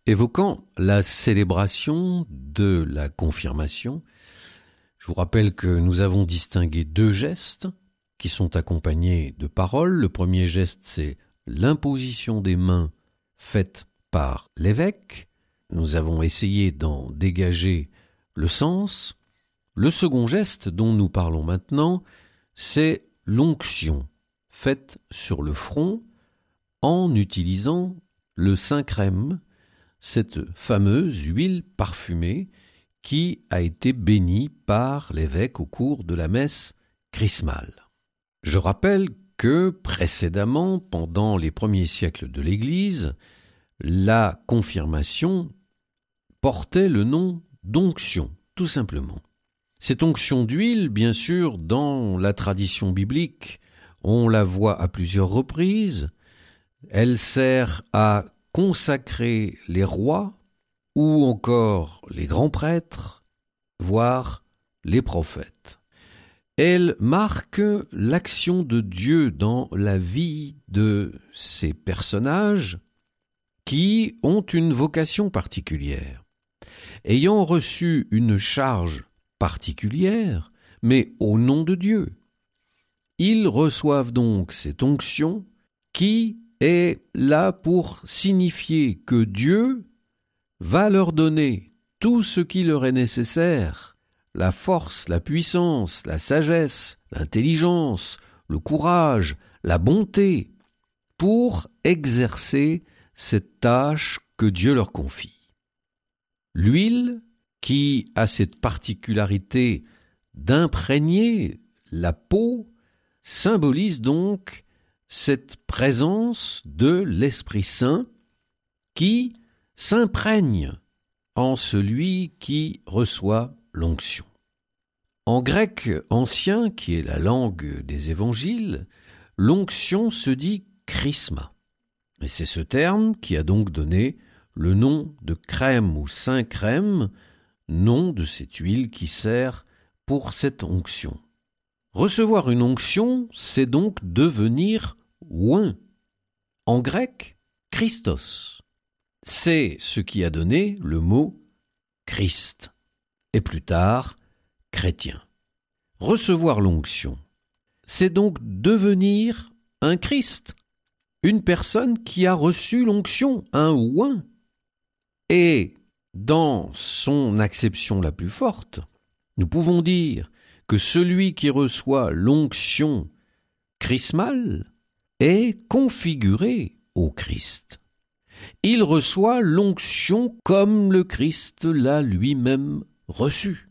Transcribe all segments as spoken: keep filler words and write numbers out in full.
Évoquant la célébration de la confirmation, je vous rappelle que nous avons distingué deux gestes qui sont accompagnés de paroles. Le premier geste, c'est l'imposition des mains faite par l'évêque. Nous avons essayé d'en dégager le sens. Le second geste dont nous parlons maintenant, c'est l'onction faite sur le front en utilisant le Saint-Crème, cette fameuse huile parfumée qui a été bénie par l'évêque au cours de la messe chrismale. Je rappelle que précédemment, pendant les premiers siècles de l'Église, la confirmation portait le nom d'onction, tout simplement. Cette onction d'huile, bien sûr, dans la tradition biblique, on la voit à plusieurs reprises. Elle sert à consacrer les rois ou encore les grands prêtres, voire les prophètes. Elle marque l'action de Dieu dans la vie de ces personnages qui ont une vocation particulière. Ayant reçu une charge particulière, mais au nom de Dieu, ils reçoivent donc cette onction qui est là pour signifier que Dieu va leur donner tout ce qui leur est nécessaire, la force, la puissance, la sagesse, l'intelligence, le courage, la bonté, pour exercer cette tâche que Dieu leur confie. L'huile, qui a cette particularité d'imprégner la peau, symbolise donc cette présence de l'Esprit Saint qui s'imprègne en celui qui reçoit l'onction. En grec ancien, qui est la langue des évangiles, l'onction se dit chrisma. Et c'est ce terme qui a donc donné le nom de crème ou Saint-Crème, nom de cette huile qui sert pour cette onction. Recevoir une onction, c'est donc devenir oint. En grec, Christos. C'est ce qui a donné le mot Christ, et plus tard, chrétien. Recevoir l'onction, c'est donc devenir un Christ, une personne qui a reçu l'onction, un oint. Et dans son acception la plus forte, nous pouvons dire que celui qui reçoit l'onction chrismale est configuré au Christ. Il reçoit l'onction comme le Christ l'a lui-même reçue.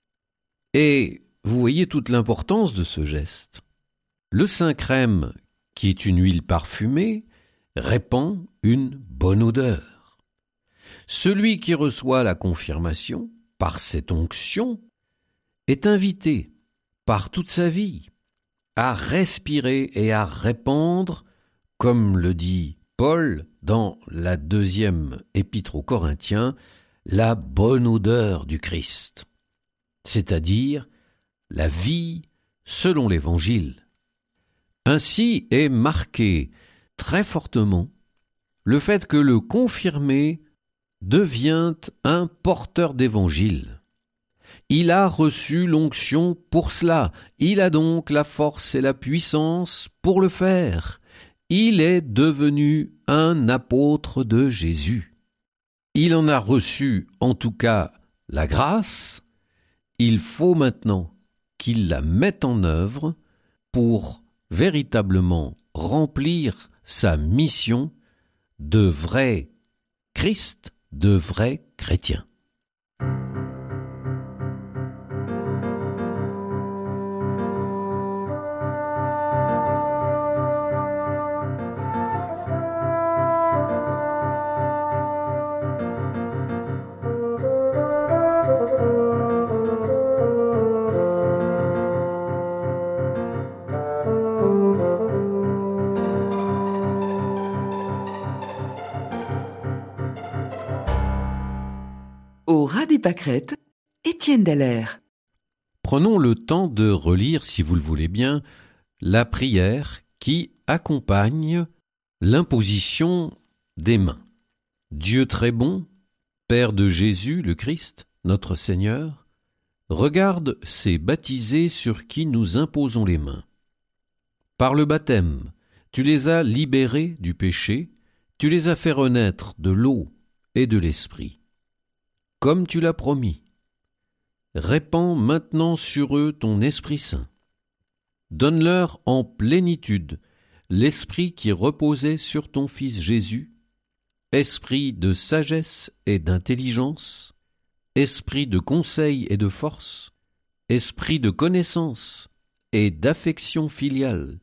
Et vous voyez toute l'importance de ce geste. Le Saint-Crème, qui est une huile parfumée, répand une bonne odeur. Celui qui reçoit la confirmation par cette onction est invité par toute sa vie à respirer et à répandre, comme le dit Paul dans la deuxième épître aux Corinthiens, la bonne odeur du Christ, c'est-à-dire la vie selon l'Évangile. Ainsi est marqué très fortement le fait que le confirmé devient un porteur d'Évangile. Il a reçu l'onction pour cela. Il a donc la force et la puissance pour le faire. Il est devenu un apôtre de Jésus. Il en a reçu, en tout cas, la grâce. Il faut maintenant qu'il la mette en œuvre pour véritablement remplir sa mission de vrai Christ, de vrai chrétien. Au ras des pâquerettes, Étienne Dallaire. Prenons le temps de relire, si vous le voulez bien, la prière qui accompagne l'imposition des mains. Dieu très bon, Père de Jésus, le Christ, notre Seigneur, regarde ces baptisés sur qui nous imposons les mains. Par le baptême, tu les as libérés du péché, tu les as fait renaître de l'eau et de l'esprit. Comme tu l'as promis, répands maintenant sur eux ton Esprit Saint. Donne-leur en plénitude l'esprit qui reposait sur ton Fils Jésus, esprit de sagesse et d'intelligence, esprit de conseil et de force, esprit de connaissance et d'affection filiale.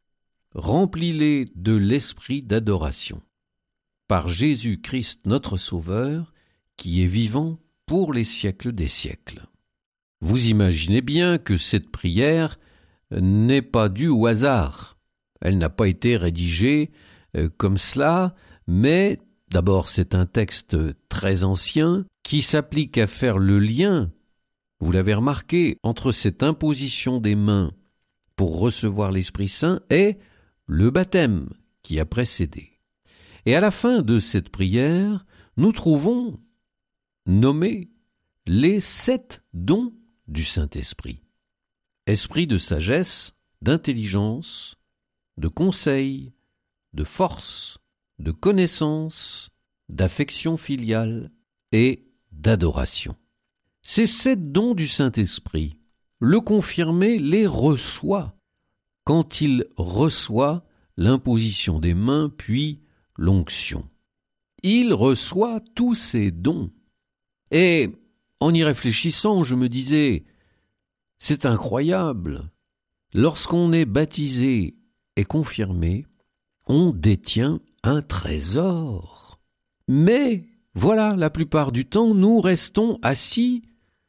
Remplis-les de l'esprit d'adoration. Par Jésus-Christ notre Sauveur, qui est vivant pour les siècles des siècles. Vous imaginez bien que cette prière n'est pas due au hasard. Elle n'a pas été rédigée euh, comme cela, mais d'abord c'est un texte très ancien qui s'applique à faire le lien, vous l'avez remarqué, entre cette imposition des mains pour recevoir l'Esprit Saint et le baptême qui a précédé. Et à la fin de cette prière, nous trouvons nommés les sept dons du Saint-Esprit. Esprit de sagesse, d'intelligence, de conseil, de force, de connaissance, d'affection filiale et d'adoration. Ces sept dons du Saint-Esprit, le confirmé les reçoit quand il reçoit l'imposition des mains puis l'onction. Il reçoit tous ces dons. Et en y réfléchissant, je me disais, c'est incroyable. Lorsqu'on est baptisé et confirmé, on détient un trésor. Mais voilà, la plupart du temps, nous restons assis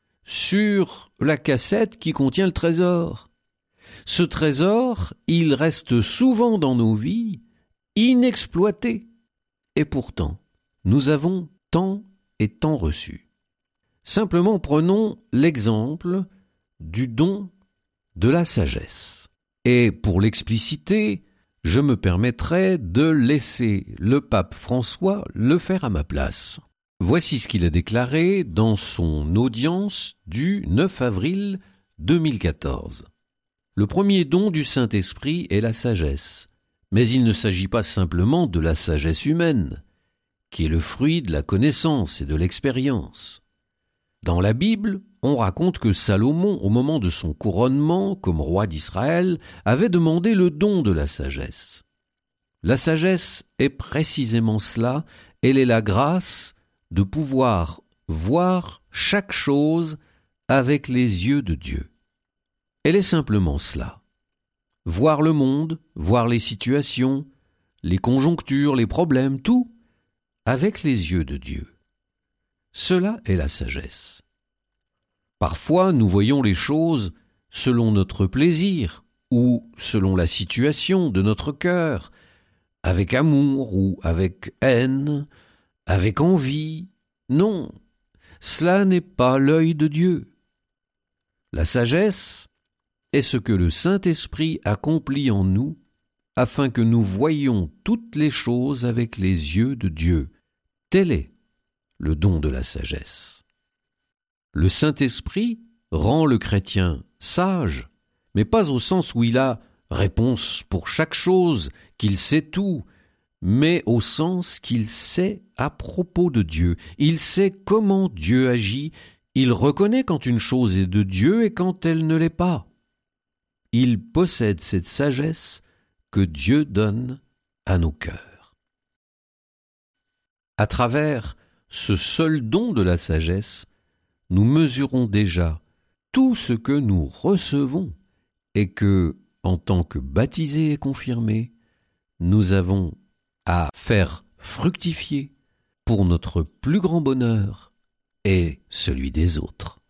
sur la cassette qui contient le trésor. Ce trésor, il reste souvent dans nos vies, inexploité. Et pourtant, nous avons tant et tant reçu. Simplement prenons l'exemple du don de la sagesse. Et pour l'expliciter, je me permettrai de laisser le pape François le faire à ma place. Voici ce qu'il a déclaré dans son audience du neuf avril deux mille quatorze. Le premier don du Saint-Esprit est la sagesse, mais il ne s'agit pas simplement de la sagesse humaine, qui est le fruit de la connaissance et de l'expérience. Dans la Bible, on raconte que Salomon, au moment de son couronnement comme roi d'Israël, avait demandé le don de la sagesse. La sagesse est précisément cela, elle est la grâce de pouvoir voir chaque chose avec les yeux de Dieu. Elle est simplement cela. Voir le monde, voir les situations, les conjonctures, les problèmes, tout, avec les yeux de Dieu. Cela est la sagesse. Parfois, nous voyons les choses selon notre plaisir ou selon la situation de notre cœur, avec amour ou avec haine, avec envie. Non, cela n'est pas l'œil de Dieu. La sagesse est ce que le Saint-Esprit accomplit en nous afin que nous voyions toutes les choses avec les yeux de Dieu. Tel est le don de la sagesse. Le Saint-Esprit rend le chrétien sage, mais pas au sens où il a réponse pour chaque chose, qu'il sait tout, mais au sens qu'il sait à propos de Dieu. Il sait comment Dieu agit, il reconnaît quand une chose est de Dieu et quand elle ne l'est pas. Il possède cette sagesse que Dieu donne à nos cœurs. À travers ce seul don de la sagesse, nous mesurons déjà tout ce que nous recevons et que, en tant que baptisés et confirmés, nous avons à faire fructifier pour notre plus grand bonheur et celui des autres.